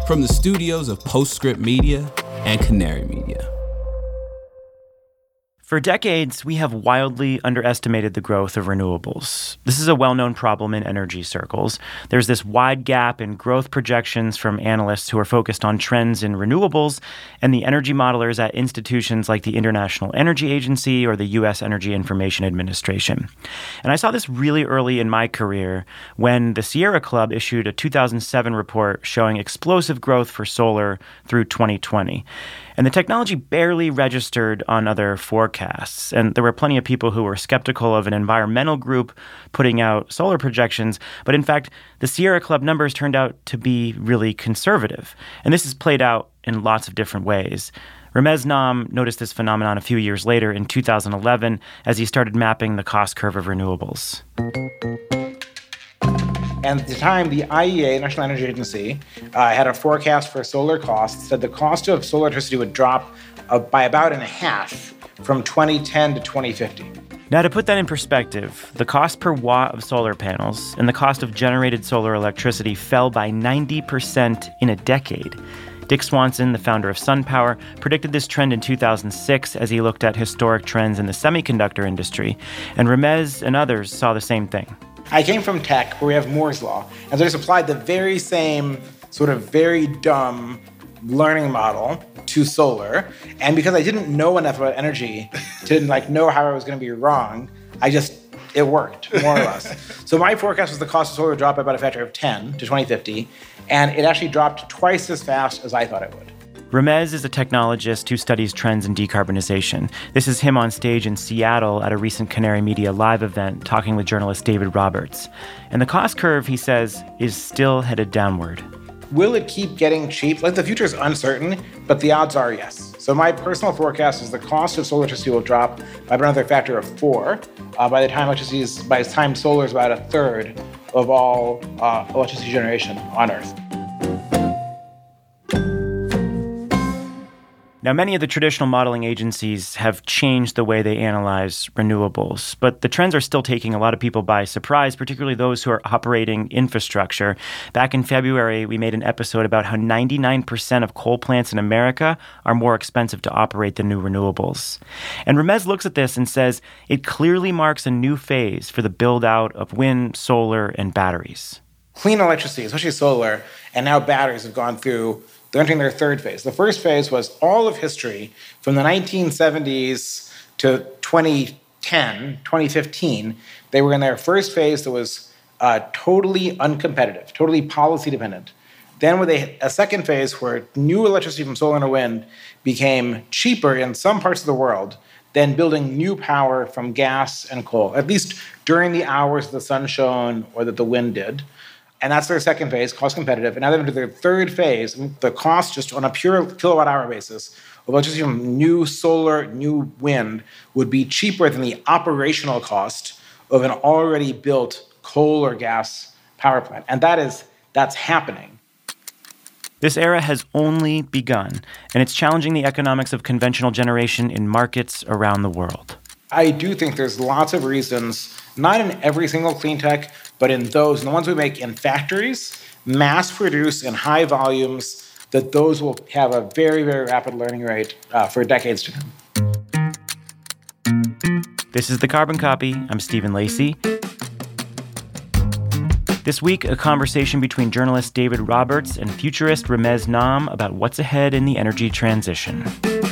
from the studios of Postscript Media and Canary Media. For decades, we have wildly underestimated the growth of renewables. This is a well-known problem in energy circles. There's this wide gap in growth projections from analysts who are focused on trends in renewables and the energy modelers at institutions like the International Energy Agency or the U.S. Energy Information Administration. And I saw this really early in my career when the Sierra Club issued a 2007 report showing explosive growth for solar through 2020. And the technology barely registered on other forecasts. And there were plenty of people who were skeptical of an environmental group putting out solar projections. But in fact, the Sierra Club numbers turned out to be really conservative. And this is played out in lots of different ways. Ramez Naam noticed this phenomenon a few years later in 2011 as he started mapping the cost curve of renewables. And at the time, the IEA, National Energy Agency, had a forecast for solar costs, said the cost of solar electricity would drop by about in half from 2010 to 2050. Now, to put that in perspective, the cost per watt of solar panels and the cost of generated solar electricity fell by 90% in a decade. Dick Swanson, the founder of SunPower, predicted this trend in 2006 as he looked at historic trends in the semiconductor industry, and Ramez and others saw the same thing. I came from tech, where we have Moore's Law, and so I just applied the very same sort of very dumb learning model to solar. And because I didn't know enough about energy to know how I was going to be wrong, it worked, more or less. So my forecast was the cost of solar would drop by about a factor of 10 to 2050, and it actually dropped twice as fast as I thought it would. Ramez is a technologist who studies trends in decarbonization. This is him on stage in Seattle at a recent Canary Media Live event talking with journalist David Roberts. And the cost curve, he says, is still headed downward. Will it keep getting cheap? The future is uncertain, but the odds are yes. So my personal forecast is the cost of solar electricity will drop by about another factor of 4 by the time solar is about a third of all electricity generation on Earth. Now, many of the traditional modeling agencies have changed the way they analyze renewables, but the trends are still taking a lot of people by surprise, particularly those who are operating infrastructure. Back in February, we made an episode about how 99% of coal plants in America are more expensive to operate than new renewables. And Ramez looks at this and says it clearly marks a new phase for the build-out of wind, solar, and batteries. Clean electricity, especially solar, and now batteries have gone through. They're entering their third phase. The first phase was all of history from the 1970s to 2010, 2015. They were in their first phase that was totally uncompetitive, totally policy dependent. Then with a second phase where new electricity from solar and wind became cheaper in some parts of the world than building new power from gas and coal, at least during the hours the sun shone or that the wind did. And that's their second phase, cost competitive. And now they're into their third phase. The cost just on a pure kilowatt hour basis of electricity from new solar, new wind would be cheaper than the operational cost of an already built coal or gas power plant. And that's happening. This era has only begun, and it's challenging the economics of conventional generation in markets around the world. I do think there's lots of reasons, not in every single clean tech, but in those, and the ones we make in factories, mass produce in high volumes, that those will have a very, very rapid learning rate for decades to come. This is The Carbon Copy. I'm Stephen Lacey. This week, a conversation between journalist David Roberts and futurist Ramez Naam about what's ahead in the energy transition.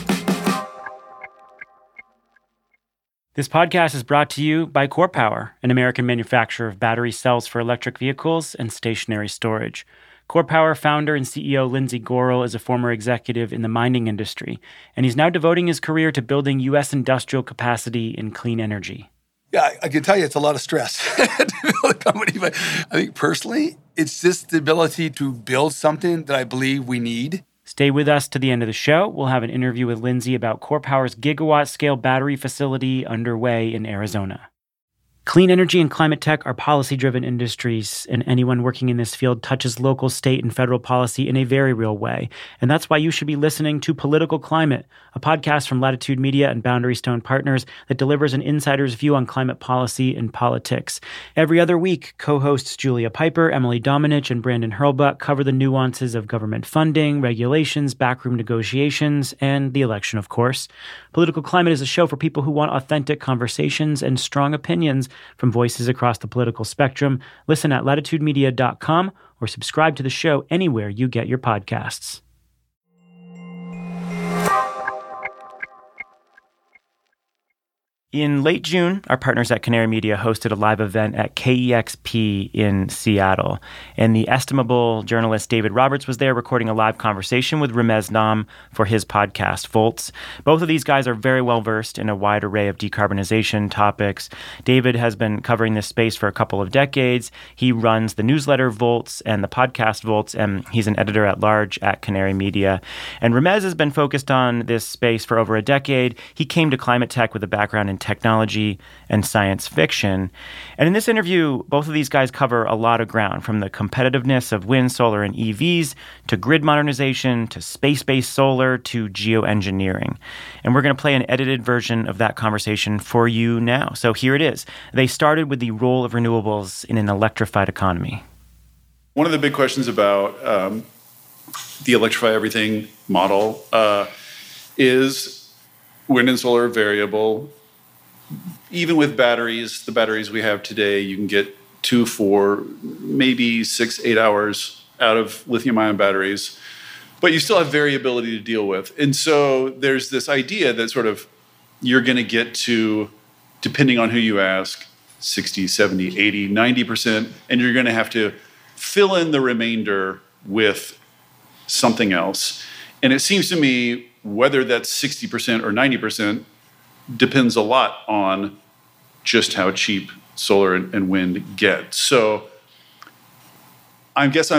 This podcast is brought to you by CorePower, an American manufacturer of battery cells for electric vehicles and stationary storage. CorePower founder and CEO Lindsay Gorrill is a former executive in the mining industry, and he's now devoting his career to building U.S. industrial capacity in clean energy. Yeah, I can tell you it's a lot of stress to build a company, but I think personally, it's just the ability to build something that I believe we need. Stay with us to the end of the show. We'll have an interview with Lindsay about CorePower's gigawatt-scale battery facility underway in Arizona. Clean energy and climate tech are policy-driven industries, and anyone working in this field touches local, state, and federal policy in a very real way. And that's why you should be listening to Political Climate, a podcast from Latitude Media and Boundary Stone Partners that delivers an insider's view on climate policy and politics. Every other week, co-hosts Julia Piper, Emily Domenech, and Brandon Hurlbut cover the nuances of government funding, regulations, backroom negotiations, and the election, of course. Political Climate is a show for people who want authentic conversations and strong opinions from voices across the political spectrum. Listen at latitudemedia.com or subscribe to the show anywhere you get your podcasts. In late June, our partners at Canary Media hosted a live event at KEXP in Seattle. And the estimable journalist David Roberts was there recording a live conversation with Ramez Naam for his podcast, Volts. Both of these guys are very well versed in a wide array of decarbonization topics. David has been covering this space for a couple of decades. He runs the newsletter Volts and the podcast Volts, and he's an editor at large at Canary Media. And Ramez has been focused on this space for over a decade. He came to climate tech with a background in technology and science fiction. And in this interview, both of these guys cover a lot of ground, from the competitiveness of wind, solar, and EVs, to grid modernization, to space-based solar, to geoengineering. And we're going to play an edited version of that conversation for you now. So here it is. They started with the role of renewables in an electrified economy. One of the big questions about the electrify everything model is wind and solar variable. Even with batteries, the batteries we have today, you can get 2, 4, maybe 6, 8 hours out of lithium-ion batteries, but you still have variability to deal with. And so there's this idea that sort of you're going to get to, depending on who you ask, 60, 70, 80, 90%, and you're going to have to fill in the remainder with something else. And it seems to me, whether that's 60% or 90%, depends a lot on just how cheap solar and wind get. So I guess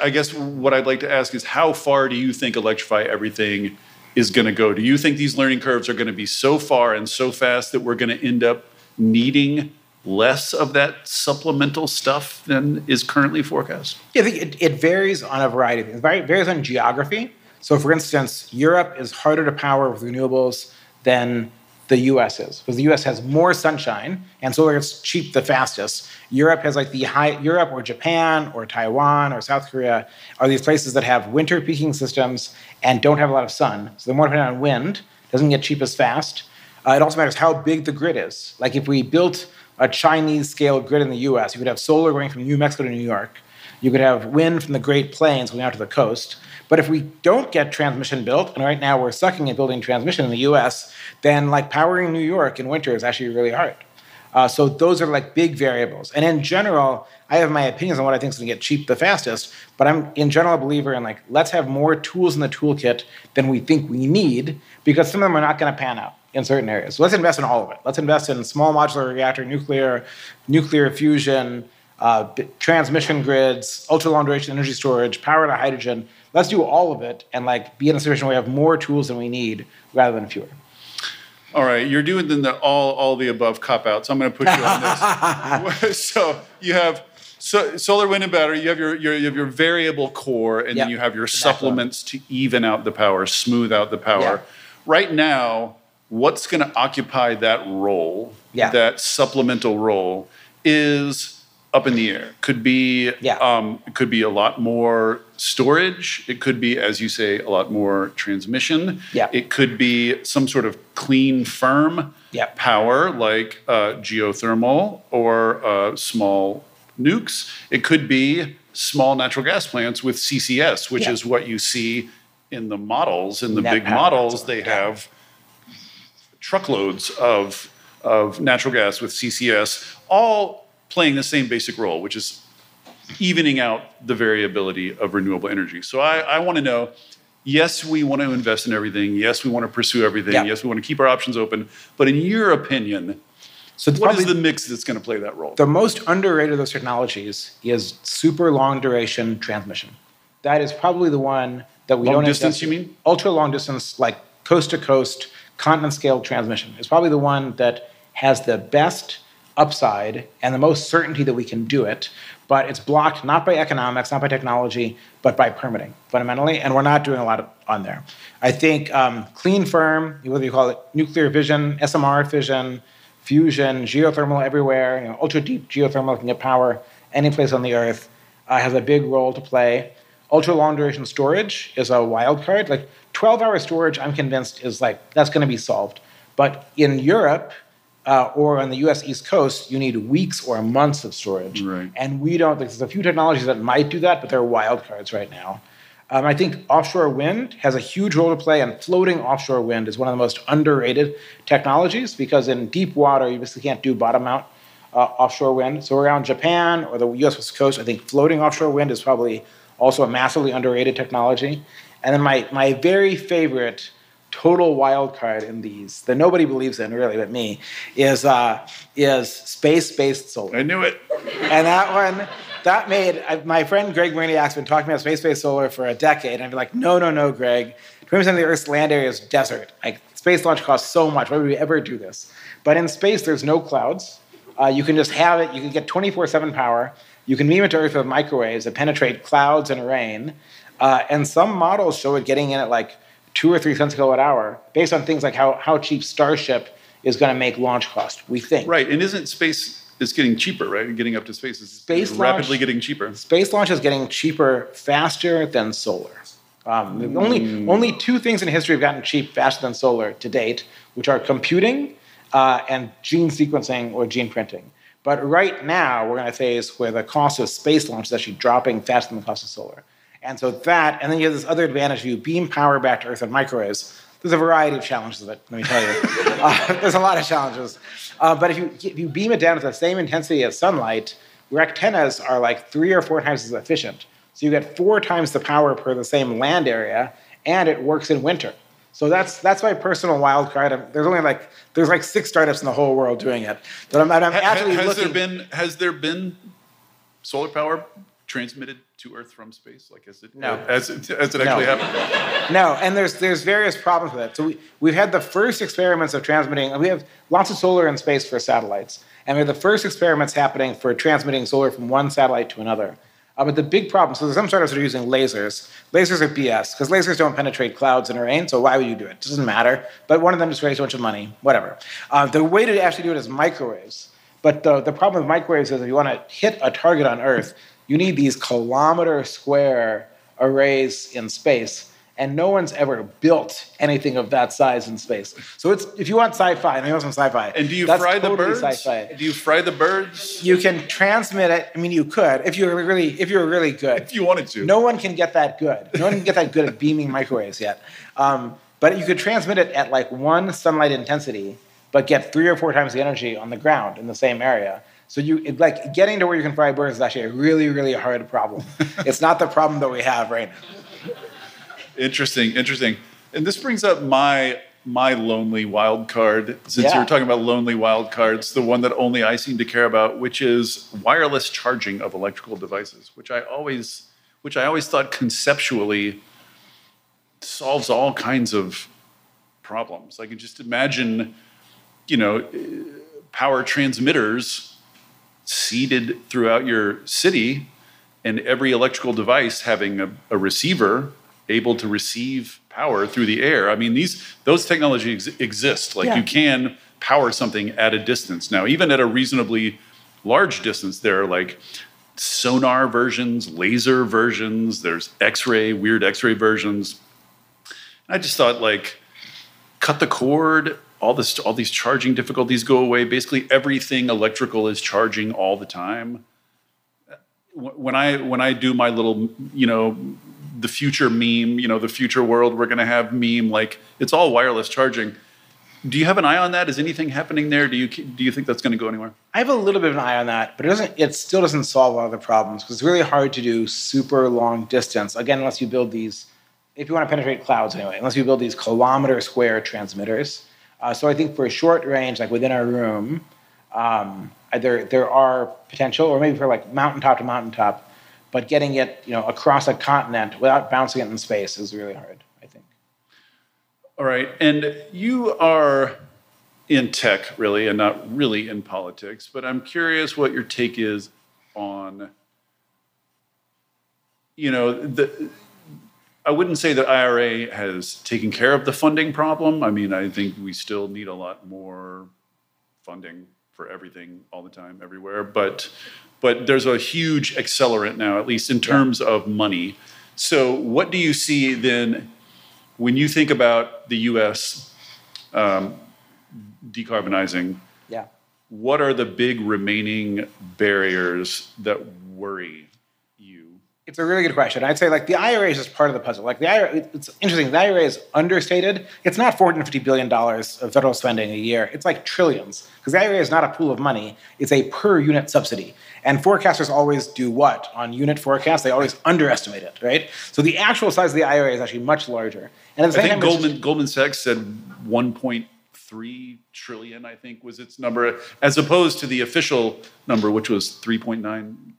what I'd like to ask is, how far do you think electrify everything is going to go? Do you think these learning curves are going to be so far and so fast that we're going to end up needing less of that supplemental stuff than is currently forecast? Yeah, I think it varies on a variety of things. It varies on geography. So for instance, Europe is harder to power with renewables than the U.S. is, because the U.S. has more sunshine, and solar gets cheap the fastest. Europe has Europe or Japan or Taiwan or South Korea are these places that have winter peaking systems and don't have a lot of sun. So they're more dependent on wind, doesn't get cheap as fast. It also matters how big the grid is. Like if we built a Chinese-scale grid in the U.S., you could have solar going from New Mexico to New York. You could have wind from the Great Plains going out to the coast. But if we don't get transmission built, and right now we're sucking at building transmission in the U.S., then like powering New York in winter is actually really hard. So those are like big variables. And in general, I have my opinions on what I think is going to get cheap the fastest, but I'm in general a believer in like, let's have more tools in the toolkit than we think we need, because some of them are not going to pan out in certain areas. So let's invest in all of it. Let's invest in small modular reactor, nuclear fusion, transmission grids, ultra long duration energy storage, power to hydrogen. Let's do all of it and like be in a situation where we have more tools than we need rather than fewer. All right, you're doing the all the above cop-outs. I'm going to put you on this. So you have solar, wind, and battery. You have your variable core, and then you have your supplements to even out the power, smooth out the power. Yeah. Right now, what's going to occupy that role, that supplemental role, is up in the air. Could be it could be a lot more storage. It could be, as you say, a lot more transmission. Yeah. It could be some sort of clean, firm power like geothermal or small nukes. It could be small natural gas plants with CCS, which is what you see in the models. In the big models, they have truckloads of natural gas with CCS, all playing the same basic role, which is evening out the variability of renewable energy. So I want to know, yes, we want to invest in everything. Yes, we want to pursue everything. Yeah. Yes, we want to keep our options open. But in your opinion, what is the mix that's going to play that role? The most underrated of those technologies is super long duration transmission. That is probably the one that we don't invest in. Long distance, you mean? Ultra long distance, like coast to coast, continent scale transmission is probably the one that has the best upside and the most certainty that we can do it, but it's blocked not by economics, not by technology, but by permitting, fundamentally, and we're not doing a lot on there. I think clean firm, whether you call it nuclear fission, SMR fission, fusion, geothermal everywhere, ultra deep geothermal can get power any place on the earth, has a big role to play. Ultra long duration storage is a wild card. Like 12-hour storage, I'm convinced is that's going to be solved. But in Europe or on the US East Coast, you need weeks or months of storage. Right. And we don't, there's a few technologies that might do that, but they're wild cards right now. I think offshore wind has a huge role to play, and floating offshore wind is one of the most underrated technologies because in deep water, you basically can't do bottom-out offshore wind. So around Japan or the US West Coast, I think floating offshore wind is probably also a massively underrated technology. And then my very favorite total wild card in these that nobody believes in really but me is space-based solar. I knew it. And that one, that made my friend Greg Mariniak's been talking about space-based solar for a decade, and I'd be like, no, Greg. 20% of the Earth's land area is desert. Like space launch costs so much. Why would we ever do this? But in space, there's no clouds. You can just have it. You can get 24/7 power. You can beam it to Earth with microwaves that penetrate clouds and rain. And some models show it getting in at like 2 or 3 cents a kilowatt hour, based on things like how cheap Starship is going to make launch cost. We think Right, and isn't space is getting cheaper, right? Getting up to space is rapidly getting cheaper. Space launch is getting cheaper faster than solar. Only 2 things in history have gotten cheap faster than solar to date, which are computing and gene sequencing or gene printing. But right now, we're in a phase where the cost of space launch is actually dropping faster than the cost of solar. And so that, and then you have this other advantage: you beam power back to Earth in microwaves. There's a variety of challenges with it, let me tell you. There's a lot of challenges. But if you beam it down to the same intensity as sunlight, your antennas are like 3 or 4 times as efficient. So you get 4 times the power per the same land area, and it works in winter. So that's my personal wild card. There's like 6 startups in the whole world doing it. But I'm actually looking. Has there been solar power transmitted to Earth from space? Like, has it actually happened? No, and there's various problems with it. So we've had the first experiments of transmitting. We have lots of solar in space for satellites, and we have the first experiments happening for transmitting solar from one satellite to another. But the big problem, so there's some startups that are using lasers. Lasers are BS, because lasers don't penetrate clouds and rain, so why would you do it? It doesn't matter. But one of them just raised a bunch of money, whatever. The way to actually do it is microwaves. But the problem with microwaves is if you want to hit a target on Earth, you need these kilometer-square arrays in space, and no one's ever built anything of that size in space. So if you want sci-fi, and I know some sci-fi. And do you that's fry totally the birds? Sci-fi. Do you fry the birds? You can transmit it. I mean, you could if you're really good. If you wanted to. No one can get that good. No one can get that good at beaming microwaves yet. But you could transmit it at like 1 sunlight intensity, but get 3 or 4 times the energy on the ground in the same area. So getting to where you can fry birds is actually a really, really hard problem. It's not the problem that we have right now. Interesting. And this brings up my lonely wild card, since you were talking about lonely wild cards, the one that only I seem to care about, which is wireless charging of electrical devices, which I always thought conceptually solves all kinds of problems. I can just imagine, power transmitters seeded throughout your city, and every electrical device having a receiver able to receive power through the air. I mean, those technologies exist. You can power something at a distance. Now, even at a reasonably large distance, there are like sonar versions, laser versions, there's weird X-ray versions. I just thought, cut the cord, all these charging difficulties go away. Basically, everything electrical is charging all the time. When I do my little, the future meme, the future world we're going to have meme, it's all wireless charging. Do you have an eye on that? Is anything happening there? Do you think that's going to go anywhere? I have a little bit of an eye on that, but it still doesn't solve a lot of the problems, because it's really hard to do super long distance. Again, unless you build these, if you want to penetrate clouds anyway, unless you build these kilometer square transmitters. So I think for a short range, like within our room, there are potential, or maybe for mountaintop to mountaintop, but getting it across a continent without bouncing it in space is really hard, I think. All right, and you are in tech, really, and not really in politics, but I'm curious what your take is on, I wouldn't say that IRA has taken care of the funding problem. I mean, I think we still need a lot more funding for everything all the time, everywhere. But there's a huge accelerant now, at least in terms of money. So what do you see then when you think about the U.S. Decarbonizing? Yeah. What are the big remaining barriers that worry you? It's a really good question. I'd say the IRA is just part of the puzzle. The IRA, it's interesting. The IRA is understated. It's not $450 billion of federal spending a year. It's trillions, because the IRA is not a pool of money. It's a per unit subsidy. And forecasters always do what? On unit forecasts, they always underestimate it, right? So the actual size of the IRA is actually much larger. And at the same time, Goldman Sachs said 1.3 trillion, I think, was its number, as opposed to the official number, which was 3.9 billion.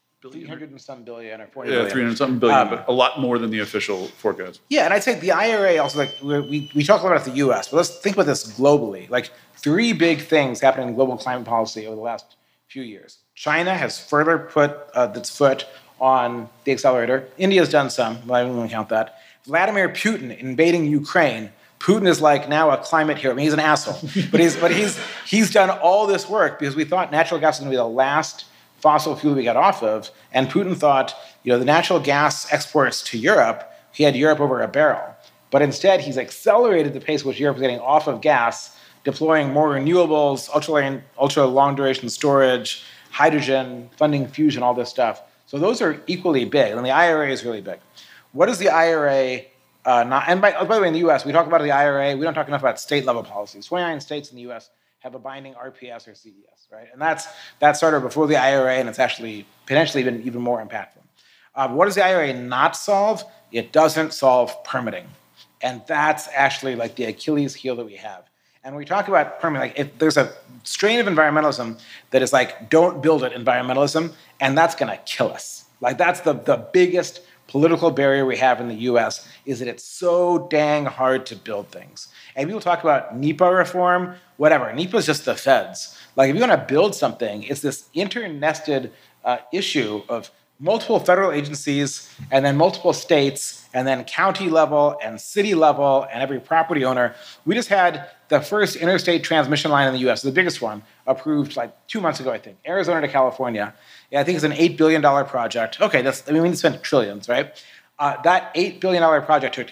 300 and some billion or 40 billion. 300 something billion, but a lot more than the official forecast. Yeah, and I'd say the IRA also, we talk a lot about the US, but let's think about this globally. Three big things happening in global climate policy over the last few years. China has further put its foot on the accelerator. India's done some, but I don't want to count that. Vladimir Putin invading Ukraine. Putin is now a climate hero. I mean, he's an asshole, but he's done all this work because we thought natural gas was going to be the last fossil fuel we got off of, and Putin thought, the natural gas exports to Europe, he had Europe over a barrel. But instead, he's accelerated the pace at which Europe is getting off of gas, deploying more renewables, ultra long duration storage, hydrogen, funding fusion, all this stuff. So those are equally big, and the IRA is really big. What is the IRA not? And by the way, in the U.S., we talk about the IRA. We don't talk enough about state-level policies. 29 states in the U.S. have a binding RPS or CES, right? And that started before the IRA, and it's actually potentially been even more impactful. What does the IRA not solve? It doesn't solve permitting, and that's actually the Achilles heel that we have. And when we talk about permitting, if there's a strain of environmentalism that is don't build it environmentalism, and that's going to kill us. That's the biggest political barrier we have in the U.S. is that it's so dang hard to build things. And people talk about NEPA reform, whatever. NEPA is just the feds. If you want to build something, it's this internested issue of multiple federal agencies and then multiple states and then county level and city level and every property owner. We just had the first interstate transmission line in the U.S., the biggest one, approved 2 months ago, I think, Arizona to California. Yeah, I think it's an $8 billion project. Okay, we spent trillions, right? That $8 billion project took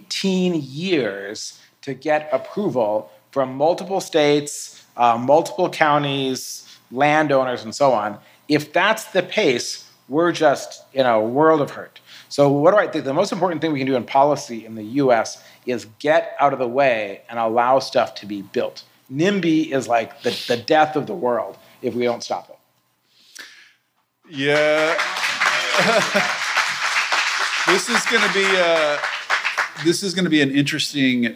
18 years to get approval from multiple states, multiple counties, landowners, and so on. If that's the pace, we're just in a world of hurt. So what do I think? The most important thing we can do in policy in the U.S. is get out of the way and allow stuff to be built. NIMBY is the death of the world if we don't stop it. Yeah. This is going to be an interesting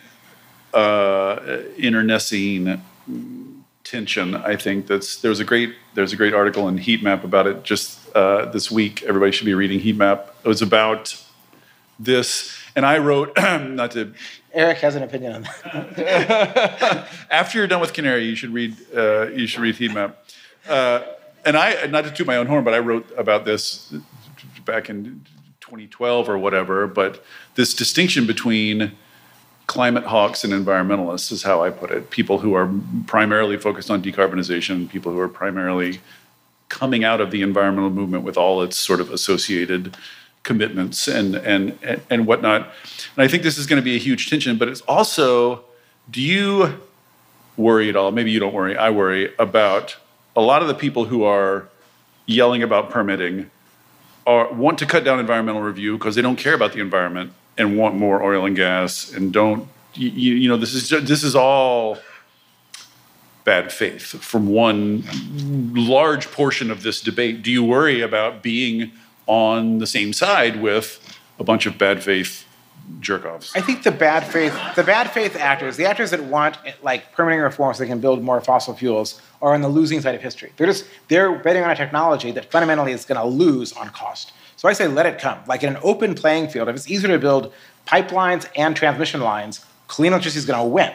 internecine tension. I think there's a great article in Heat Map about it just this week. Everybody should be reading Heat Map. It was about this, and I wrote Eric has an opinion on that. After you're done with Canary, you should read Heat Map. And I, not to toot my own horn, but I wrote about this back in 2012 or whatever. But this distinction between climate hawks and environmentalists is how I put it. People who are primarily focused on decarbonization, people who are primarily coming out of the environmental movement with all its sort of associated commitments and whatnot. And I think this is going to be a huge tension. But it's also, do you worry at all? Maybe you don't worry. I worry about a lot of the people who are yelling about permitting want to cut down environmental review because they don't care about the environment and want more oil and gas and don't. This is all bad faith from one large portion of this debate. Do you worry about being on the same side with a bunch of bad faith jerk-offs? I think the bad faith actors, the actors that want permitting reform so they can build more fossil fuels, are on the losing side of history. They're betting on a technology that fundamentally is going to lose on cost. So I say let it come. In an open playing field, if it's easier to build pipelines and transmission lines, clean electricity is going to win.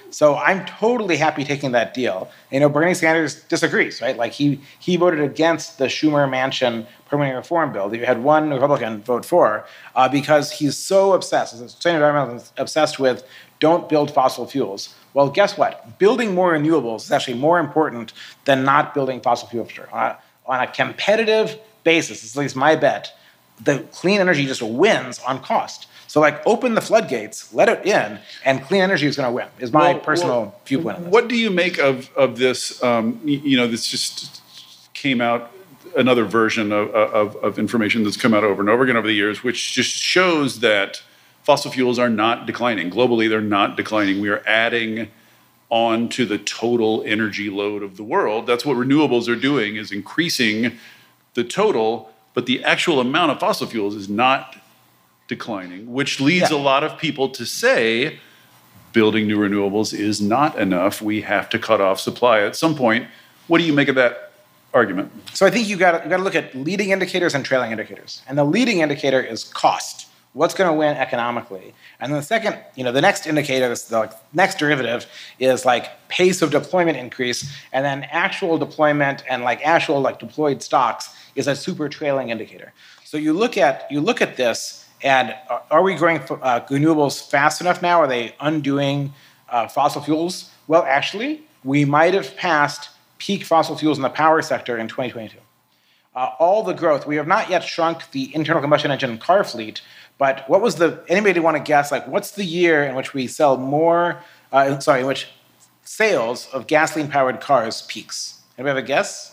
So I'm totally happy taking that deal. Bernie Sanders disagrees, right? Like he voted against the Schumer-Manchin permitting reform bill that you had one Republican vote for because he's so obsessed, as a sustainable environmentalist, obsessed with don't build fossil fuels. Well, guess what? Building more renewables is actually more important than not building fossil fuels. On a competitive basis, it's at least my bet, the clean energy just wins on cost. So, open the floodgates, let it in, and clean energy is going to win, is my personal viewpoint on this. What do you make of this? This just came out, another version of information that's come out over and over again over the years, which just shows that fossil fuels are not declining. Globally, they're not declining. We are adding on to the total energy load of the world. That's what renewables are doing, is increasing the total, but the actual amount of fossil fuels is not declining, which leads a lot of people to say building new renewables is not enough. We have to cut off supply at some point. What do you make of that argument? So I think you got to look at leading indicators and trailing indicators. And the leading indicator is cost. What's going to win economically? And then the second, the next indicator, the next derivative is pace of deployment increase, and then actual deployment and actual deployed stocks is a super trailing indicator. So you look at this. And are we growing renewables fast enough now? Are they undoing fossil fuels? Well, actually, we might have passed peak fossil fuels in the power sector in 2022. All the growth, we have not yet shrunk the internal combustion engine car fleet, but anybody want to guess, what's the year in which we sell in which sales of gasoline-powered cars peaks? Anybody have a guess?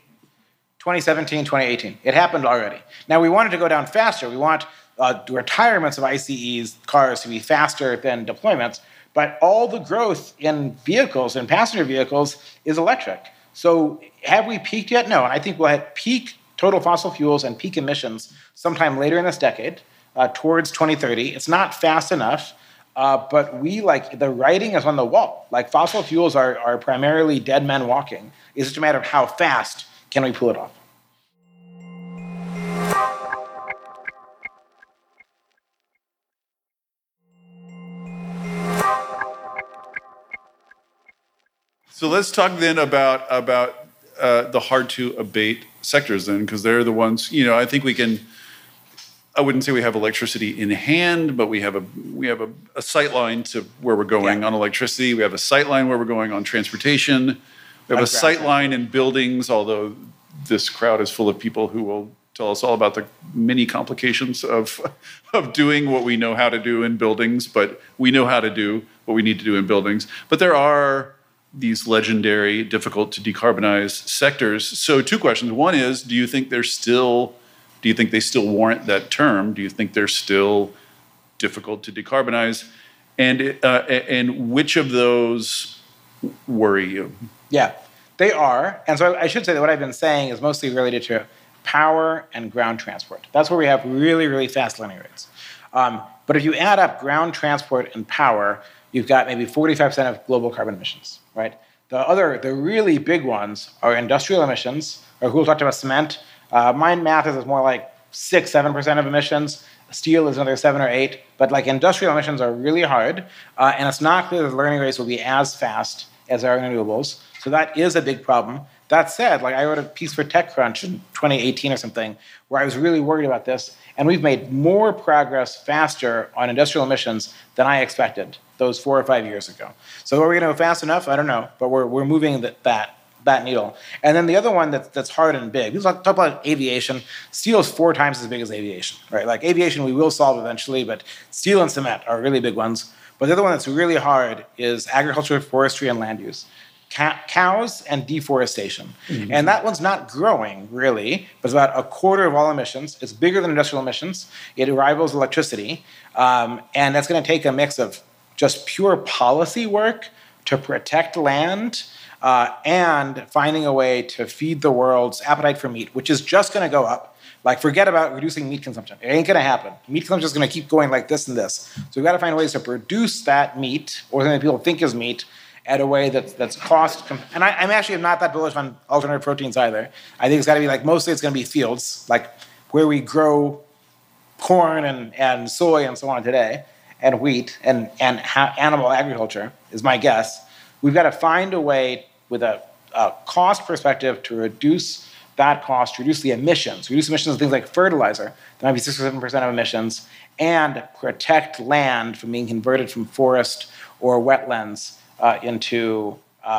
2017, 2018. It happened already. Now, we wanted to go down faster. We want retirements of ICEs cars to be faster than deployments, but all the growth in vehicles and passenger vehicles is electric. So have we peaked yet? No, and I think we'll hit peak total fossil fuels and peak emissions sometime later in this decade, towards 2030. It's not fast enough, but the writing is on the wall. Fossil fuels are primarily dead men walking. It's just a matter of how fast can we pull it off. So let's talk then about the hard to abate sectors then, because they're the ones, I think we can, I wouldn't say we have electricity in hand, but we have a sight line to where we're going on electricity. We have a sight line where we're going on transportation. We have a sight line in buildings, although this crowd is full of people who will tell us all about the many complications of doing what we know how to do in buildings, but we know how to do what we need to do in buildings. But there are these legendary, difficult to decarbonize sectors. So 2 questions. One is, do you think they still warrant that term? Do you think they're still difficult to decarbonize? And which of those worry you? Yeah, they are. And so I should say that what I've been saying is mostly related to power and ground transport. That's where we have really, really fast learning rates. But if you add up ground transport and power, you've got maybe 45% of global carbon emissions, right? The really big ones are industrial emissions, or who talked about cement. My math is more 6-7% of emissions. Steel is another 7 or 8. But industrial emissions are really hard, and it's not clear that the learning rates will be as fast as our renewables. So that is a big problem. That said, I wrote a piece for TechCrunch in 2018 or something where I was really worried about this, and we've made more progress faster on industrial emissions than I expected those 4 or 5 years ago. So are we going to go fast enough? I don't know, but we're moving that needle. And then the other one that's hard and big, we talk about aviation. Steel is 4 times as big as aviation, right? Aviation we will solve eventually, but steel and cement are really big ones. But the other one that's really hard is agriculture, forestry, and land use. Cows and deforestation. Mm-hmm. And that one's not growing, really, but it's about a quarter of all emissions. It's bigger than industrial emissions. It rivals electricity. And that's going to take a mix of just pure policy work to protect land and finding a way to feed the world's appetite for meat, which is just going to go up. Forget about reducing meat consumption. It ain't going to happen. Meat consumption is going to keep going like this and this. So we've got to find ways to produce that meat, or something that people think is meat, at a way that's cost. And I'm actually not that bullish on alternative proteins either. I think it's got to be mostly it's going to be fields, where we grow corn and soy and so on today. and wheat and animal agriculture, is my guess. We've got to find a way with a cost perspective to reduce that cost, reduce the emissions, reduce emissions of things like fertilizer, that might be 6 or 7% of emissions, and protect land from being converted from forest or wetlands into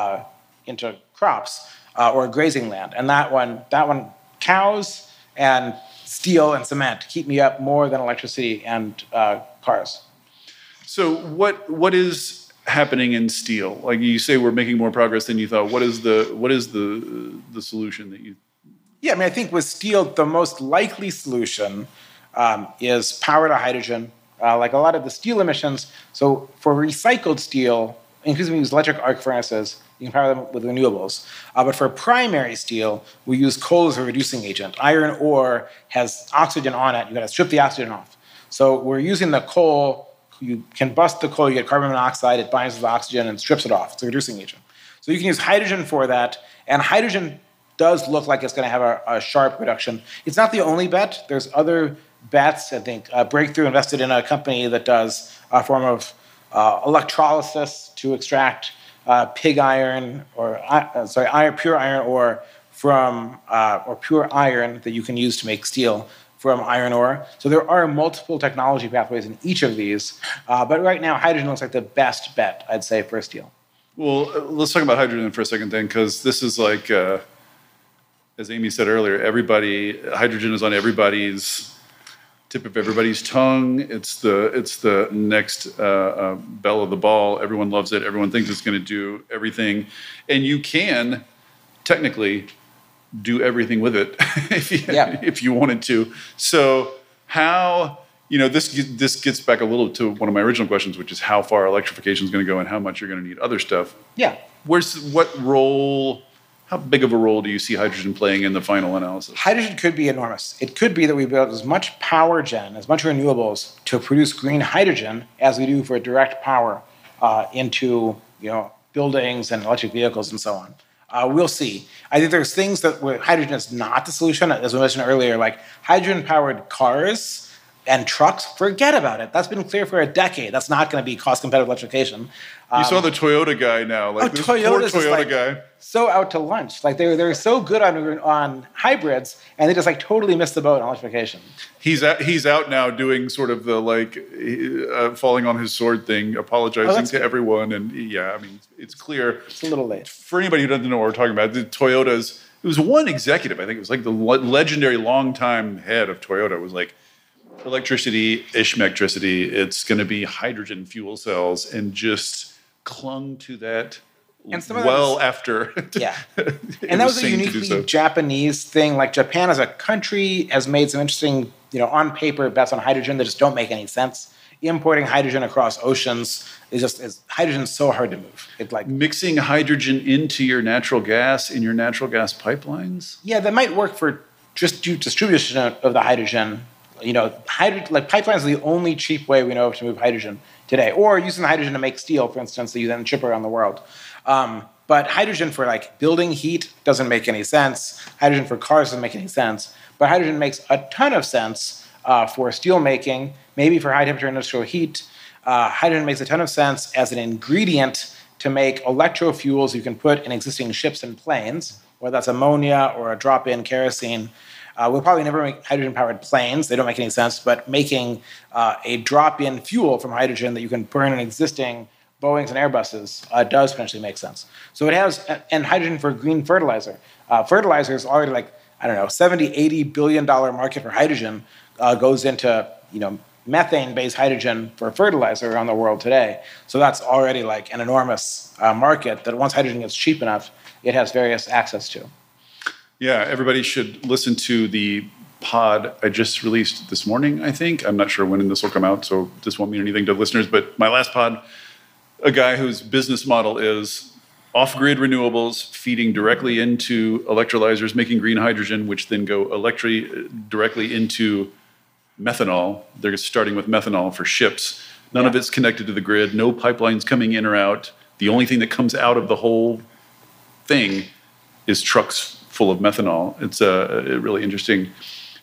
crops or grazing land. And that one, cows and steel and cement keep me up more than electricity and cars. So what is happening in steel? Like you say, we're making more progress than you thought. What is the solution that you? Yeah, I mean, I think with steel, the most likely solution is power to hydrogen. Like a lot of the steel emissions. So for recycled steel, increasingly we use electric arc furnaces. You can power them with renewables. But for primary steel, we use coal as a reducing agent. Iron ore has oxygen on it. You've got to strip the oxygen off. So we're using the coal. You can bust the coal, you get carbon monoxide, it binds with oxygen and strips it off. It's a reducing agent. So you can use hydrogen for that. And hydrogen does look like it's going to have a sharp reduction. It's not the only bet. There's other bets. I think Breakthrough invested in a company that does a form of electrolysis to extract pig iron or pure iron ore from or pure iron that you can use to make steel from iron ore. So there are multiple technology pathways in each of these, but right now hydrogen looks like the best bet, I'd say, for steel. Well, let's talk about hydrogen for a second then, because this is like, as Amy said earlier, hydrogen is on everybody's tip of everybody's tongue. It's the next belle of the ball. Everyone loves it. Everyone thinks it's going to do everything, and you can technically do everything with it if you wanted to. So how, this gets back a little to one of my original questions, which is how far electrification is going to go and how much you're going to need other stuff. Yeah. How big of a role do you see hydrogen playing in the final analysis? Hydrogen could be enormous. It could be that we build as much power gen, as much renewables to produce green hydrogen as we do for direct power into buildings and electric vehicles and so on. We'll see. I think there's things where hydrogen is not the solution, as we mentioned earlier, like hydrogen-powered cars and trucks. Forget about it. That's been clear for a decade. That's not going to be cost-competitive electrification. You saw the Toyota guy now, this poor Toyota guy. So out to lunch. Like they're so good on hybrids, and they just totally missed the boat on electrification. He's out now doing sort of the falling on his sword thing, apologizing to everyone, and it's clear. It's a little late for anybody who doesn't know what we're talking about. The Toyotas. It was one executive. I think it was like the legendary longtime head of Toyota was like, electricity, ishmectricity. It's going to be hydrogen fuel cells, and just clung to that. And after. Yeah. And that was a uniquely Japanese thing. Like Japan as a country has made some interesting, on paper bets on hydrogen that just don't make any sense. Importing hydrogen across oceans hydrogen's so hard to move. Mixing hydrogen into your natural gas in your natural gas pipelines? Yeah, that might work for just distribution of the hydrogen. Pipelines are the only cheap way we know to move hydrogen today. Or using the hydrogen to make steel, for instance, that you then ship around the world. But hydrogen for building heat doesn't make any sense. Hydrogen for cars doesn't make any sense. But hydrogen makes a ton of sense for steel making, maybe for high temperature industrial heat. Hydrogen makes a ton of sense as an ingredient to make electrofuels you can put in existing ships and planes, whether that's ammonia or a drop-in kerosene. We'll probably never make hydrogen-powered planes. They don't make any sense. But making a drop-in fuel from hydrogen that you can burn in existing Boeings and Airbuses does potentially make sense. So it has, and hydrogen for green fertilizer. Fertilizer is already $70-80 billion market for hydrogen goes into, methane-based hydrogen for fertilizer around the world today. So that's already an enormous market that once hydrogen gets cheap enough, it has various access to. Yeah, everybody should listen to the pod I just released this morning, I think. I'm not sure when this will come out, so this won't mean anything to listeners. But my last pod, a guy whose business model is off-grid renewables feeding directly into electrolyzers, making green hydrogen, which then go directly into methanol. They're starting with methanol for ships. None of it's connected to the grid. No pipelines coming in or out. The only thing that comes out of the whole thing is trucks full of methanol. It's really interesting.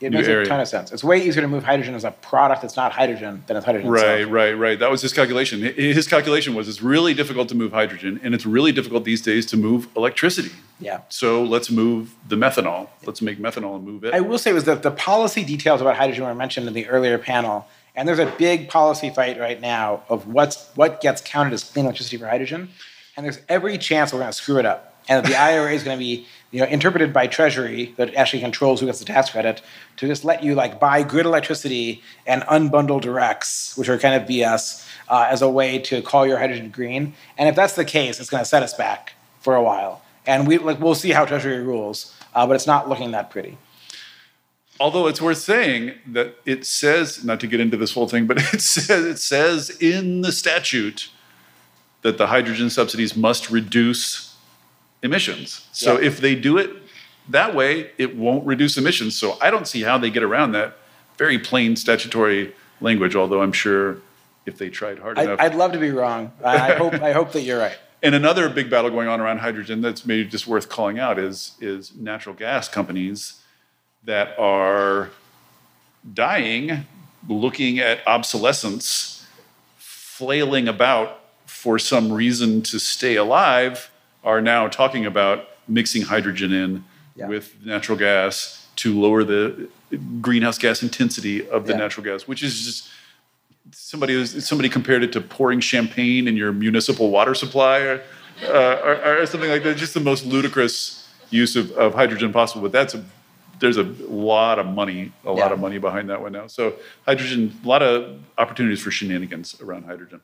It new makes area. a ton of sense. It's way easier to move hydrogen as a product that's not hydrogen than as hydrogen itself. Right. That was his calculation. His calculation was it's really difficult to move hydrogen, and it's really difficult these days to move electricity. Yeah. So let's move the methanol. Let's make methanol and move it. I will say was that the policy details about hydrogen were mentioned in the earlier panel, and there's a big policy fight right now of what gets counted as clean electricity for hydrogen, and there's every chance we're going to screw it up, and that the IRA is going to be interpreted by Treasury, that actually controls who gets the tax credit, to just let you buy grid electricity and unbundle directs, which are kind of BS, as a way to call your hydrogen green. And if that's the case, it's going to set us back for a while. And we'll see how Treasury rules, but it's not looking that pretty. Although it's worth saying that it says, not to get into this whole thing, but it says in the statute that the hydrogen subsidies must reduce emissions. So if they do it that way, it won't reduce emissions. So I don't see how they get around that very plain statutory language, although I'm sure if they tried hard enough. I'd love to be wrong. I hope that you're right. And another big battle going on around hydrogen that's maybe just worth calling out is natural gas companies that are dying, looking at obsolescence, flailing about for some reason to stay alive, are now talking about mixing hydrogen in with natural gas to lower the greenhouse gas intensity of the natural gas, which is just somebody compared it to pouring champagne in your municipal water supply or something like that. Just the most ludicrous use of hydrogen possible. But there's a lot of money behind that one now. So hydrogen, a lot of opportunities for shenanigans around hydrogen.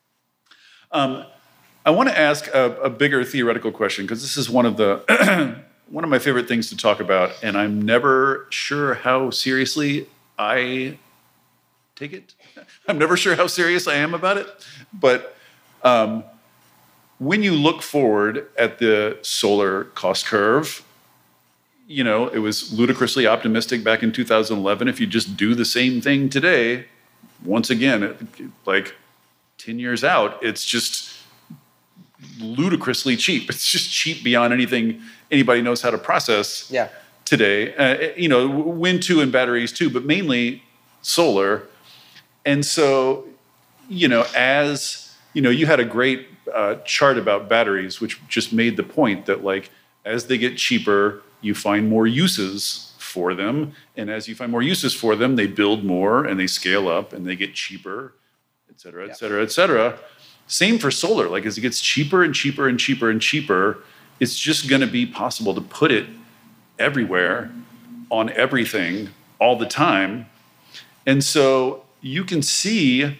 I want to ask a bigger theoretical question, because this is one of my favorite things to talk about, and I'm never sure how seriously I take it. I'm never sure how serious I am about it. But when you look forward at the solar cost curve, it was ludicrously optimistic back in 2011. If you just do the same thing today, once again, 10 years out, it's just ludicrously cheap. It's just cheap beyond anything anybody knows how to process today. Wind too and batteries too, but mainly solar. And so, as you had a great chart about batteries, which just made the point that as they get cheaper, you find more uses for them. And as you find more uses for them, they build more and they scale up and they get cheaper, et cetera, et cetera, et cetera. Same for solar. As it gets cheaper and cheaper and cheaper and cheaper, it's just going to be possible to put it everywhere, on everything, all the time. And so you can see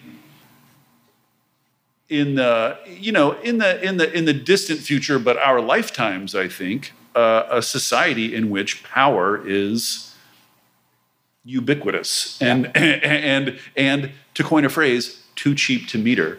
in the distant future, but our lifetimes, I think, a society in which power is ubiquitous and to coin a phrase, too cheap to meter.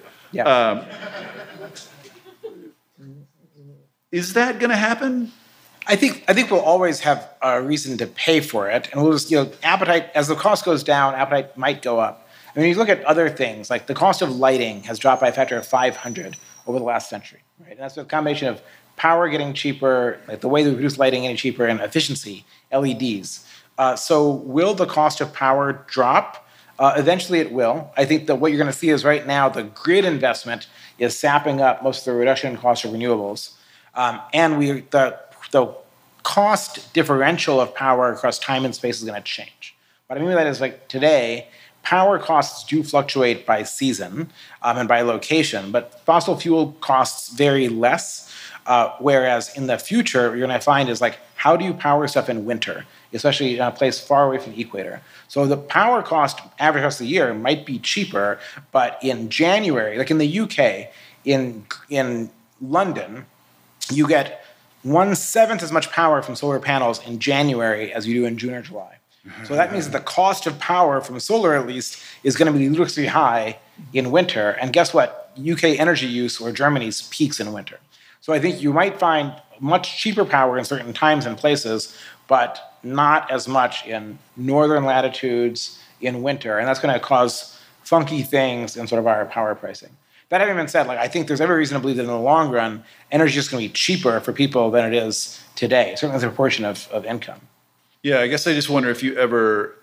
Is that going to happen? I think we'll always have a reason to pay for it, and we'll just appetite as the cost goes down, appetite might go up. I mean, you look at other things like the cost of lighting has dropped by a factor of 500 over the last century, right? And that's a combination of power getting cheaper, the way we produce lighting getting cheaper, and efficiency, LEDs. So will the cost of power drop? Eventually it will. I think that what you're going to see is right now the grid investment is sapping up most of the reduction in cost of renewables. And the cost differential of power across time and space is going to change. What I mean by that is today, power costs do fluctuate by season and by location, but fossil fuel costs vary less. Whereas in the future, what you're going to find is how do you power stuff in winter, especially in a place far away from the equator? So the power cost average across the year might be cheaper, but in January, in the UK, in London, you get 1/7 as much power from solar panels in January as you do in June or July. So that means that the cost of power from solar, at least, is going to be ludicrously high in winter. And guess what? UK energy use or Germany's peaks in winter. So I think you might find much cheaper power in certain times and places, but not as much in northern latitudes in winter. And that's going to cause funky things in sort of our power pricing. That having been said, I think there's every reason to believe that in the long run, energy is going to be cheaper for people than it is today, certainly as a proportion of income. Yeah, I guess I just wonder if you ever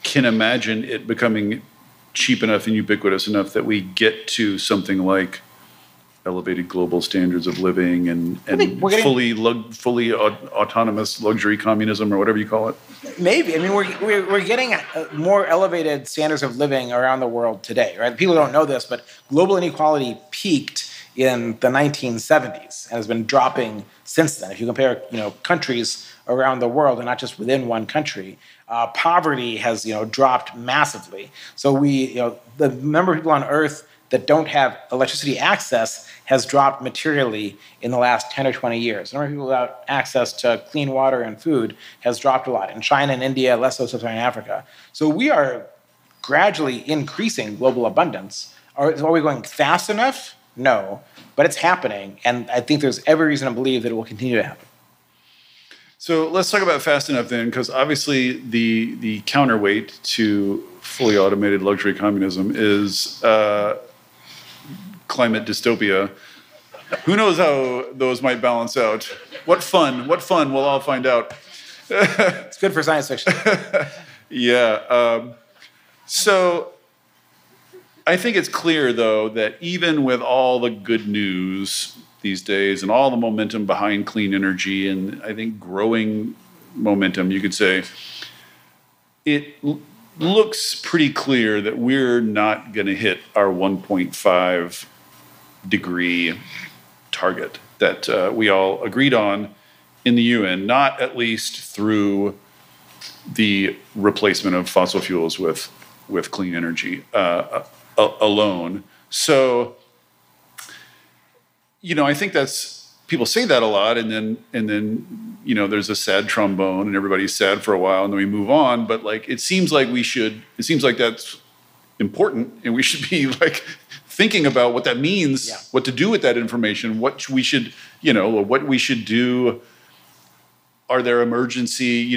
can imagine it becoming cheap enough and ubiquitous enough that we get to something like elevated global standards of living and fully autonomous luxury communism or whatever you call it. Maybe. I mean, we're getting more elevated standards of living around the world today, right? People don't know this, but global inequality peaked in the 1970s and has been dropping since then. If you compare, countries around the world and not just within one country, poverty has, dropped massively. So the number of people on Earth that don't have electricity access has dropped materially in the last 10 or 20 years. The number of people without access to clean water and food has dropped a lot. In China and India, less so sub-Saharan Africa. So we are gradually increasing global abundance. Are we going fast enough? No, but it's happening. And I think there's every reason to believe that it will continue to happen. So let's talk about fast enough then, because obviously the counterweight to fully automated luxury communism is climate dystopia. Who knows how those might balance out? What fun, we'll all find out. It's good for science fiction. Yeah. So I think it's clear, though, that even with all the good news these days and all the momentum behind clean energy and I think growing momentum, you could say, it looks pretty clear that we're not going to hit our 1.5 degree target that we all agreed on in the UN, not at least through the replacement of fossil fuels with clean energy alone. So, I think that's, people say that a lot, and then there's a sad trombone and everybody's sad for a while and then we move on. But it seems like that's important and we should be thinking about what that means, what to do with that information, what we should do. Are there emergency,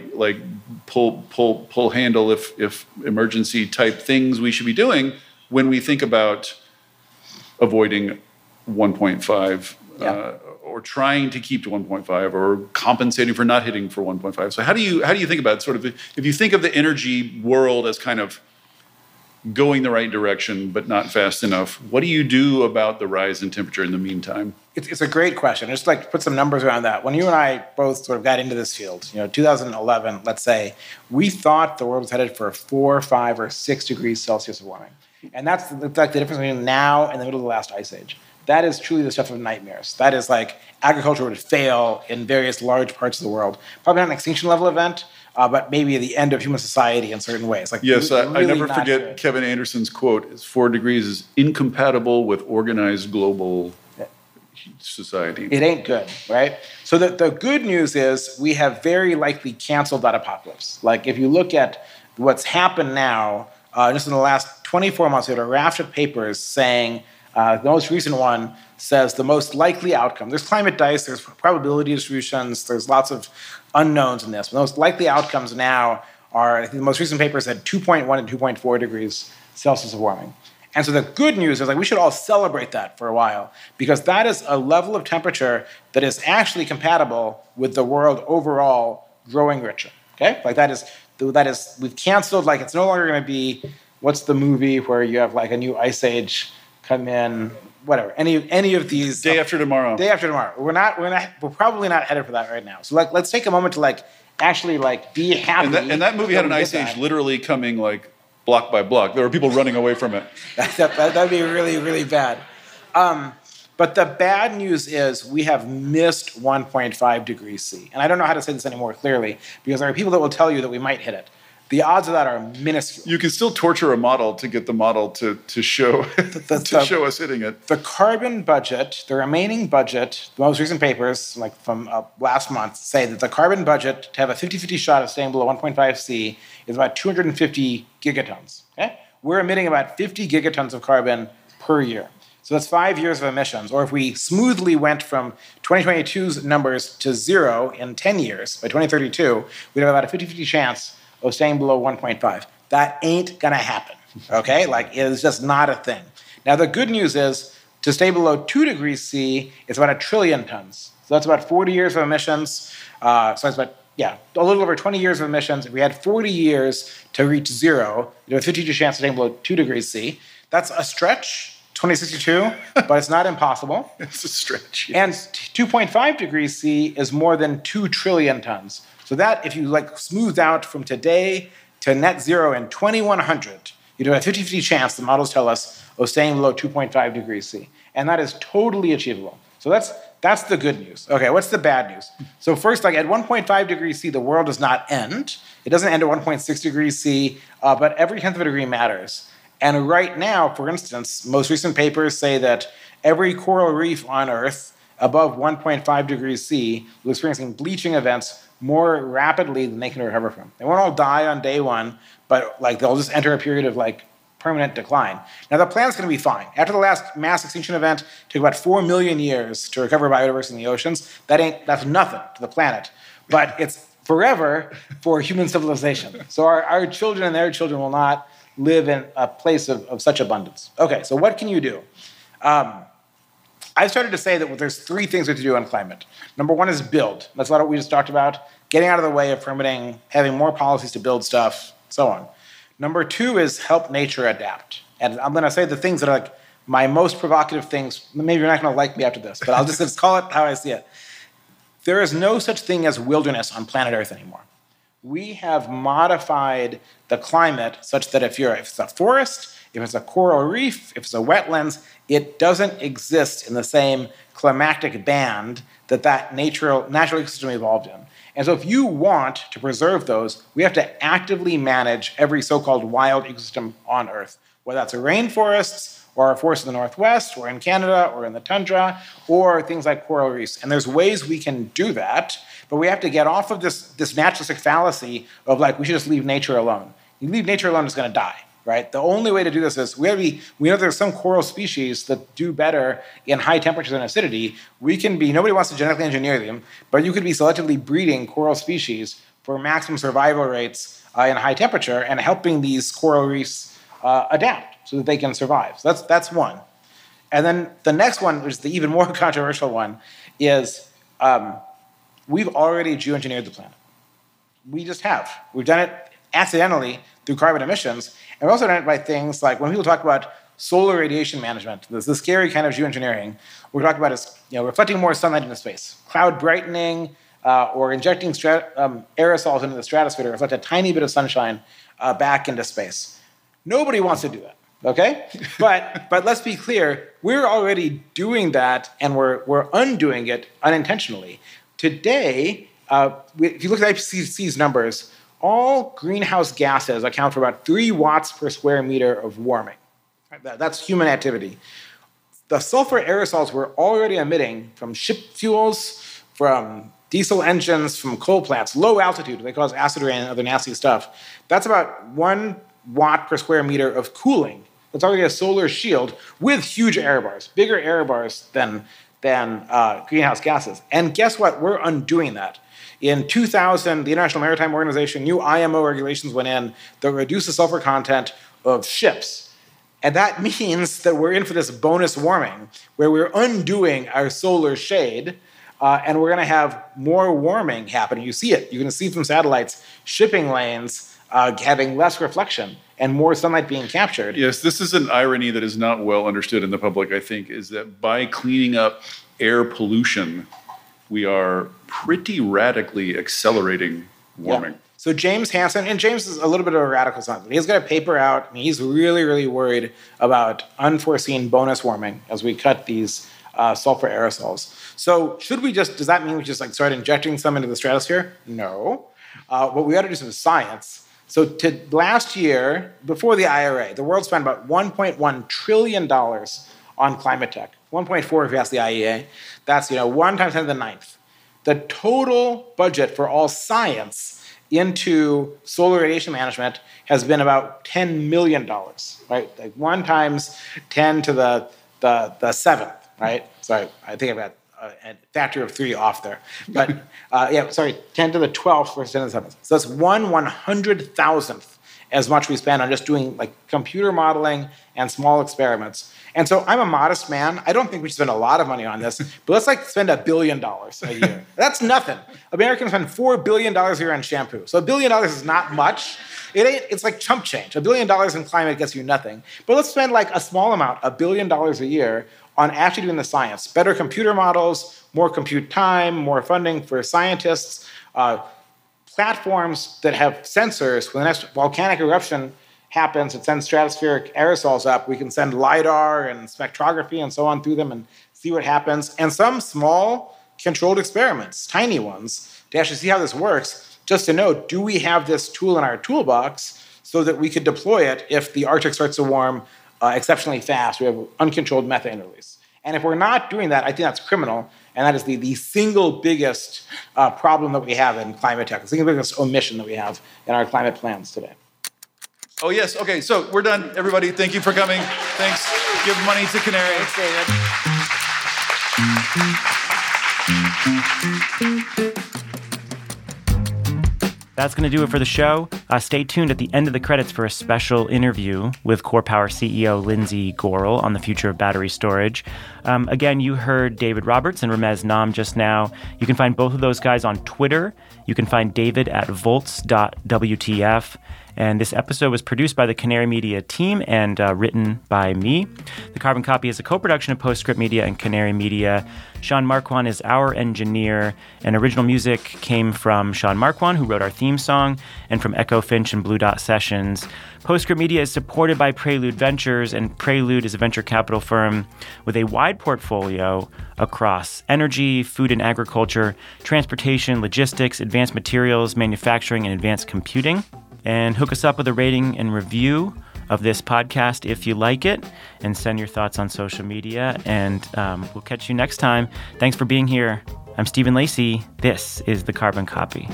pull handle if emergency type things we should be doing when we think about avoiding 1.5 or trying to keep to 1.5 or compensating for not hitting for 1.5. So how do you think about sort of if you think of the energy world as kind of going the right direction but not fast enough, what do you do about the rise in temperature in the meantime? It's a great question. Just to put some numbers around that. When you and I both sort of got into this field, 2011, let's say, we thought the world was headed for 4, 5, or 6 degrees Celsius of warming. And that's the difference between now and the middle of the last ice age. That is truly the stuff of nightmares. That is agriculture would fail in various large parts of the world. Probably not an extinction level event, but maybe the end of human society in certain ways. Yes, I never forget Kevin Anderson's quote, 4 degrees is incompatible with organized global society. It ain't good, right? So the good news is we have very likely canceled that apocalypse. If you look at what's happened now, just in the last 24 months, we had a raft of papers saying, the most recent one says the most likely outcome. There's climate dice, there's probability distributions, there's lots of unknowns in this. But the most likely outcomes now are, I think the most recent paper said 2.1 and 2.4 degrees Celsius of warming. And so the good news is we should all celebrate that for a while because that is a level of temperature that is actually compatible with the world overall growing richer. Okay? That is we've canceled, it's no longer going to be, what's the movie where you have a new ice age come in, whatever, any of these. Day after tomorrow. We're probably not headed for that right now. So let's take a moment to actually be happy. And that movie had an ice age literally coming block by block. There were people running away from it. That'd be really, really bad. But the bad news is we have missed 1.5 degrees C. And I don't know how to say this any more clearly because there are people that will tell you that we might hit it. The odds of that are minuscule. You can still torture a model to get the model to show show us hitting it. The carbon budget, the remaining budget, the most recent papers from last month say that the carbon budget to have a 50-50 shot of staying below 1.5 C is about 250 gigatons. Okay? We're emitting about 50 gigatons of carbon per year. So that's 5 years of emissions. Or if we smoothly went from 2022's numbers to 0 in 10 years, by 2032, we'd have about a 50-50 chance of staying below 1.5. That ain't going to happen, okay? It is just not a thing. Now, the good news is to stay below 2 degrees C, it's about 1 trillion tons. So that's about 40 years of emissions. So it's about a little over 20 years of emissions. If we had 40 years to reach zero, you have a 50% chance of staying below 2 degrees C. That's a stretch, 2062, but it's not impossible. It's a stretch. And 2.5 degrees C is more than 2 trillion tons. So that, if you smooth out from today to net zero in 2100, you'd have a 50-50 chance, the models tell us, of staying below 2.5 degrees C. And that is totally achievable. So that's the good news. Okay, what's the bad news? So first, at 1.5 degrees C, the world does not end. It doesn't end at 1.6 degrees C, but every tenth of a degree matters. And right now, for instance, most recent papers say that every coral reef on Earth above 1.5 degrees C is experiencing bleaching events more rapidly than they can recover from. They won't all die on day one, but they'll just enter a period of permanent decline. Now, the planet's going to be fine. After the last mass extinction event, it took about 4 million years to recover biodiversity in the oceans. That's nothing to the planet. But it's forever for human civilization. So our children and their children will not live in a place of such abundance. Okay, so what can you do? I've started to say that there's 3 things we have to do on climate. Number 1 is build. That's a lot of what we just talked about. Getting out of the way of permitting, having more policies to build stuff, so on. Number 2 is help nature adapt. And I'm going to say the things that are my most provocative things. Maybe you're not going to like me after this, but I'll just call it how I see it. There is no such thing as wilderness on planet Earth anymore. We have modified the climate such that if it's a forest, if it's a coral reef, if it's a wetlands, it doesn't exist in the same climatic band that natural ecosystem evolved in. And so if you want to preserve those, we have to actively manage every so-called wild ecosystem on Earth, whether that's a rainforests or a forest in the Northwest or in Canada or in the tundra or things like coral reefs. And there's ways we can do that, but we have to get off of this naturalistic fallacy of we should just leave nature alone. You leave nature alone, it's going to die, right? The only way to do this is we know there's some coral species that do better in high temperatures and acidity. Nobody wants to genetically engineer them, but you could be selectively breeding coral species for maximum survival rates in high temperature and helping these coral reefs adapt so that they can survive. So that's one. And then the next one, which is the even more controversial one, is we've already geoengineered the planet. We just have. We've done it accidentally through carbon emissions, and we've also done it by things like when people talk about solar radiation management, the scary kind of geoengineering, what we're talking about is reflecting more sunlight into space, cloud brightening, or injecting aerosols into the stratosphere to reflect a tiny bit of sunshine back into space. Nobody wants to do that, okay? But let's be clear, we're already doing that, and we're undoing it unintentionally. Today, if you look at IPCC's numbers, all greenhouse gases account for about 3 watts per square meter of warming. That's human activity. The sulfur aerosols we're already emitting from ship fuels, from diesel engines, from coal plants, low altitude, they cause acid rain and other nasty stuff. That's about 1 watt per square meter of cooling. That's already a solar shield with huge error bars, bigger error bars than greenhouse gases. And guess what? We're undoing that. In 2000, the International Maritime Organization, new IMO regulations went in that reduce the sulfur content of ships. And that means that we're in for this bonus warming, where we're undoing our solar shade, and we're going to have more warming happening. You see it. You're going to see from satellites shipping lanes having less reflection and more sunlight being captured. Yes, this is an irony that is not well understood in the public, I think, is that by cleaning up air pollution, we are pretty radically accelerating warming. Yeah. So James Hansen, and James is a little bit of a radical scientist. He's got a paper out, and he's really, really worried about unforeseen bonus warming as we cut these sulfur aerosols. So does that mean we just start injecting some into the stratosphere? No. What we ought to do some science. So last year, before the IRA, the world spent about $1.1 trillion on climate tech. 1.4 if you ask the IEA. That's 1 times 10 to the 9th. The total budget for all science into solar radiation management has been about $10 million, right? 1 times 10 to the 7th, right? Sorry, I think I've got a factor of 3 off there. But 10 to the 12th versus 10 to the 7th. So that's 1/100,000th. as much we spend on just doing like computer modeling and small experiments. And so I'm a modest man. I don't think we should spend a lot of money on this, but let's like spend $1 billion a year. That's nothing. Americans spend $4 billion a year on shampoo. So $1 billion is not much. It's like chump change. $1 billion in climate gets you nothing. But let's spend like a small amount, $1 billion a year, on actually doing the science. Better computer models, more compute time, more funding for scientists, platforms that have sensors. When the next volcanic eruption happens, it sends stratospheric aerosols up. We can send LIDAR and spectrography and so on through them and see what happens. And some small controlled experiments, tiny ones, to actually see how this works, just to know, do we have this tool in our toolbox so that we could deploy it if the Arctic starts to warm exceptionally fast? We have uncontrolled methane release. And if we're not doing that, I think that's criminal. And that is the single biggest problem that we have in climate tech, the single biggest omission that we have in our climate plans today. Oh, yes. Okay, so we're done, everybody. Thank you for coming. Thanks. Give money to Canary. Thanks, David. That's going to do it for the show. Stay tuned at the end of the credits for a special interview with CorePower CEO Lindsay Gorrill on the future of battery storage. Again, you heard David Roberts and Ramez Nam just now. You can find both of those guys on Twitter. You can find David at volts.wtf. And this episode was produced by the Canary Media team and written by me. The Carbon Copy is a co-production of Postscript Media and Canary Media. Sean Marquand is our engineer, and original music came from Sean Marquand, who wrote our theme song, and from Echo Finch and Blue Dot Sessions. Postscript Media is supported by Prelude Ventures, and Prelude is a venture capital firm with a wide portfolio across energy, food and agriculture, transportation, logistics, advanced materials, manufacturing, and advanced computing. And hook us up with a rating and review of this podcast if you like it, and send your thoughts on social media. And we'll catch you next time. Thanks for being here. I'm Stephen Lacey. This is The Carbon Copy.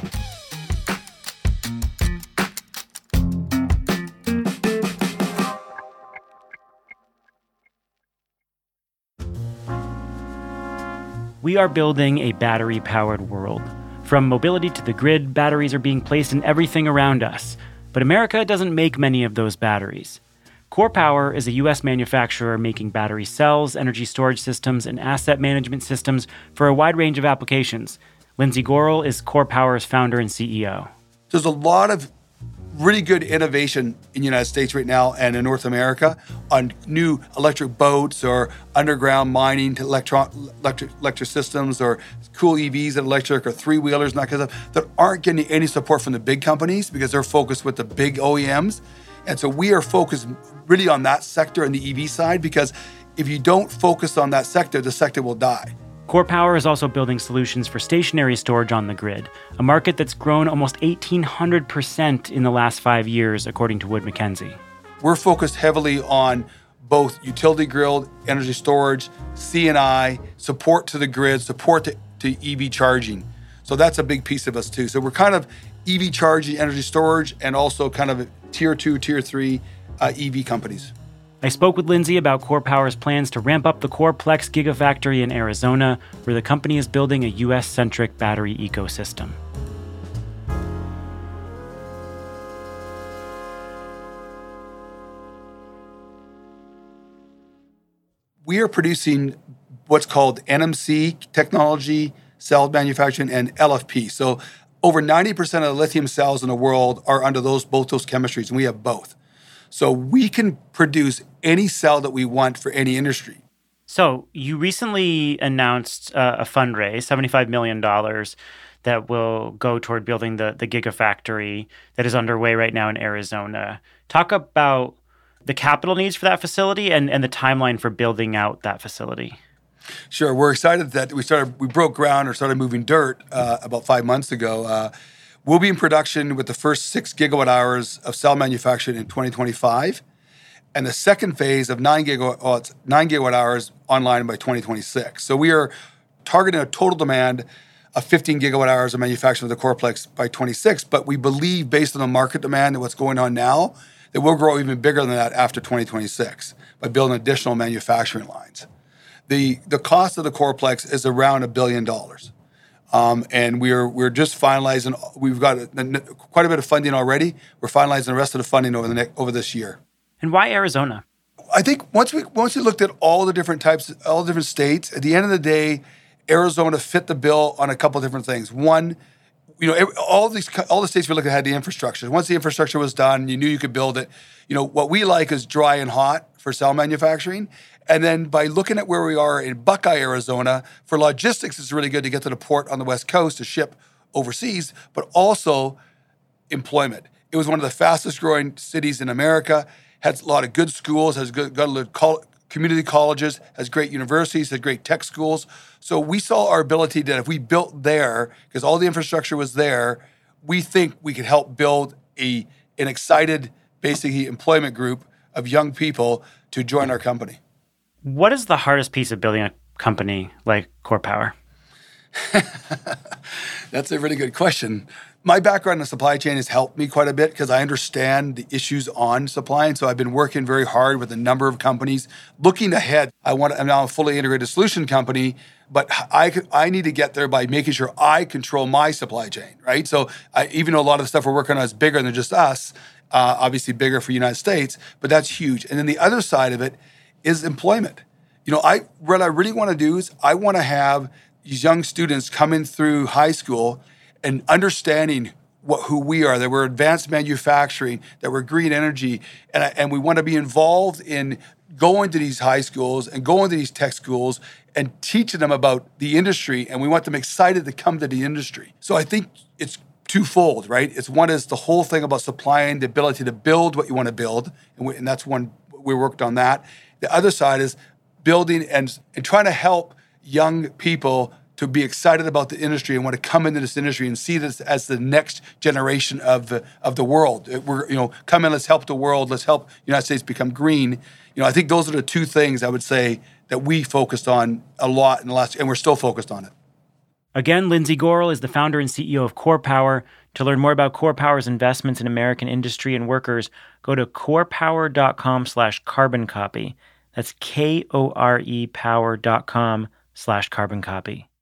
We are building a battery-powered world. From mobility to the grid, batteries are being placed in everything around us. But America doesn't make many of those batteries. CorePower is a U.S. manufacturer making battery cells, energy storage systems, and asset management systems for a wide range of applications. Lindsay Gorrill is CorePower's founder and CEO. There's a lot of really good innovation in the United States right now and in North America on new electric boats or underground mining to electric systems or cool EVs that electric or three-wheelers and that kind of stuff that aren't getting any support from the big companies because they're focused with the big OEMs. And so we are focused really on that sector and the EV side, because if you don't focus on that sector, the sector will die. CorePower is also building solutions for stationary storage on the grid, a market that's grown almost 1,800% in the last 5 years, according to Wood Mackenzie. We're focused heavily on both utility-grilled energy storage, C&I, support to the grid, support to EV charging. So that's a big piece of us too. So we're kind of EV charging, energy storage, and also kind of tier 2, tier 3 EV companies. I spoke with Lindsay about CorePower's plans to ramp up the Coreplex Gigafactory in Arizona, where the company is building a U.S.-centric battery ecosystem. We are producing what's called NMC technology, cell manufacturing, and LFP. So over 90% of the lithium cells in the world are under both those chemistries, and we have both. So we can produce any cell that we want for any industry. So you recently announced a fundraise, $75 million, that will go toward building the Gigafactory that is underway right now in Arizona. Talk about the capital needs for that facility and the timeline for building out that facility. Sure. We're excited that we broke ground or started moving dirt about 5 months ago. We'll be in production with the first 6 gigawatt hours of cell manufacturing in 2025, and the second phase of 9 gigawatt hours online by 2026. So we are targeting a total demand of 15 gigawatt hours of manufacturing of the Coreplex by 26, but we believe, based on the market demand and what's going on now, that we'll grow even bigger than that after 2026 by building additional manufacturing lines. The cost of the Coreplex is around $1 billion. And we're just finalizing. We've got quite a bit of funding already. We're finalizing the rest of the funding over this year. And why Arizona? I think once we looked at all the different types, all the different states, at the end of the day, Arizona fit the bill on a couple of different things. One, all the states we looked at had the infrastructure. Once the infrastructure was done, you knew you could build it. What we like is dry and hot for cell manufacturing. And then by looking at where we are in Buckeye, Arizona, for logistics, it's really good to get to the port on the West Coast to ship overseas, but also employment. It was one of the fastest growing cities in America, has a lot of good schools, has got community colleges, has great universities, has great tech schools. So we saw our ability that if we built there, because all the infrastructure was there, we think we could help build an excited, basically, employment group of young people to join our company. What is the hardest piece of building a company like CorePower? That's a really good question. My background in supply chain has helped me quite a bit because I understand the issues on supply. And so I've been working very hard with a number of companies. Looking ahead, I'm now a fully integrated solution company, but I need to get there by making sure I control my supply chain, right? So even though a lot of the stuff we're working on is bigger than just us, obviously bigger for the United States, but that's huge. And then the other side of it is employment. What I really want to do is I want to have these young students coming through high school and understanding who we are, that we're advanced manufacturing, that we're green energy, and we want to be involved in going to these high schools and going to these tech schools and teaching them about the industry, and we want them excited to come to the industry. So I think it's twofold, right? One is the whole thing about supplying the ability to build what you want to build, and that's one, we worked on that. The other side is building and trying to help young people to be excited about the industry and want to come into this industry and see this as the next generation of the world. Come in, let's help the world, let's help the United States become green. I think those are the two things I would say that we focused on a lot in the last, and we're still focused on it. Again, Lindsay Gorrill is the founder and CEO of CorePower. To learn more about CorePower's investments in American industry and workers, go to corepower.com/carbon copy. That's KORE power.com/carbon copy.